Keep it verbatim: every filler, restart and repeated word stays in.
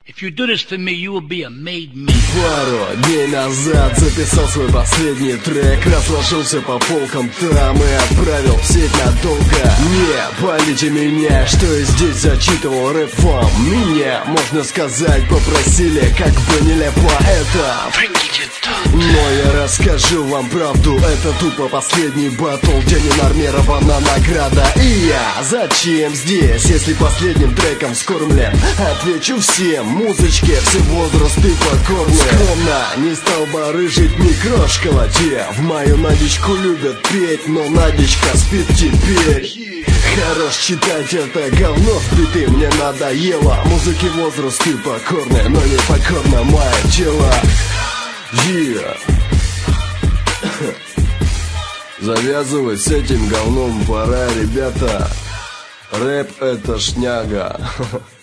If you do this for me, you will be a made man. Пару дней назад записал свой последний трек, разложился по полкам там и отправил в сеть надолго. Не палите меня, что я здесь зачитывал рэп вам. Меня, можно сказать, попросили, как бы нелепо это. Но я расскажу вам правду, это тупо последний батл, где не нормирована награда. И я зачем здесь, если последним треком скормлен? Отвечу всем, музычке все возрасты покорны. Скромно, не стал барыжить, ни крошка лоте. В мою Надечку любят петь, но Надечка спит теперь. Хорош читать это говно, ты мне надоело. Музыке возрасты покорны, но не покорно мое тело. Yeah. Завязывать с этим говном пора, ребята. Рэп это шняга.